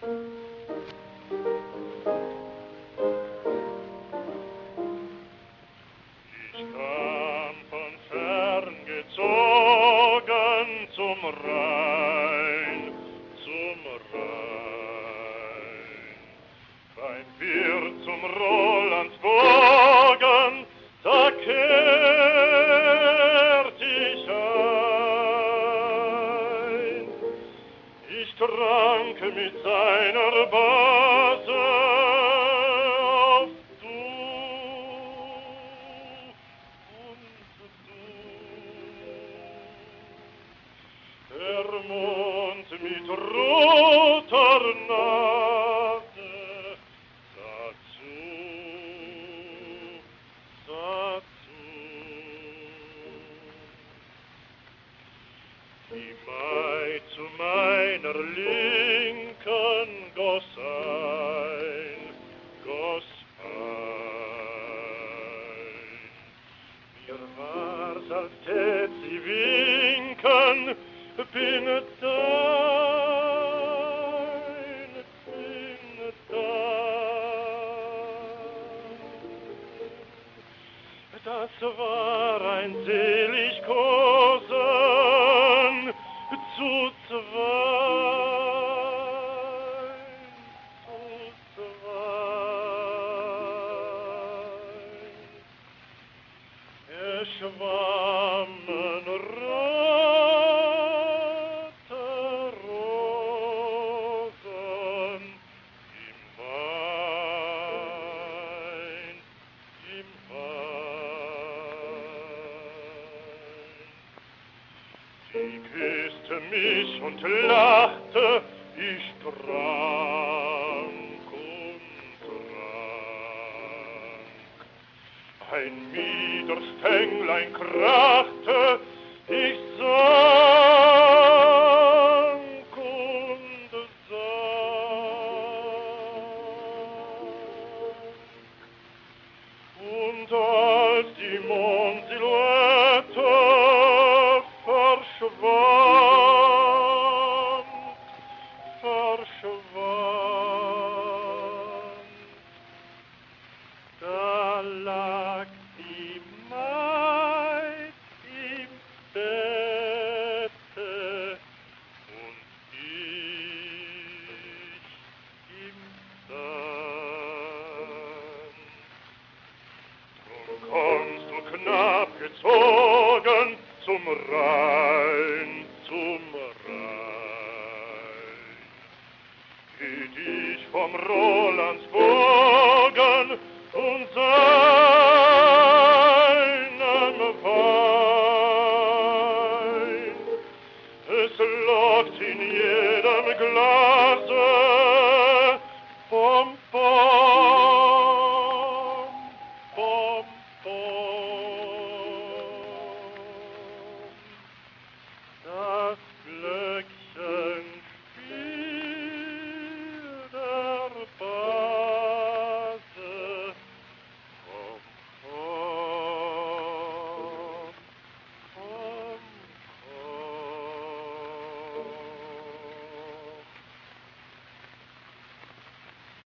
Ich kam von fern gezogen zum Rhein, beim Bier zum Rolandsbogen, da kehrt ich ein. Ich trank mit seiner Base auf Du und Du. Der Mond mit roter Nase sah zu. Die Maid zu meiner Linken goss ein. Mir war's, als tät sie winken, bin dein. Das war ein selig Kosen zu zweit. Es schwammen rote Rosen im Wein. Sie küsste mich und lachte, ich trank und trank. Ein Miederstänglein krachte, ich sank und sank. Und als die Mondsilhouette verschwand, da lag die Maid im Bette und ich im Sand. Drum kommst du knapp gezogen zum Rhein, Geht ich vom Rolandsbogen und sah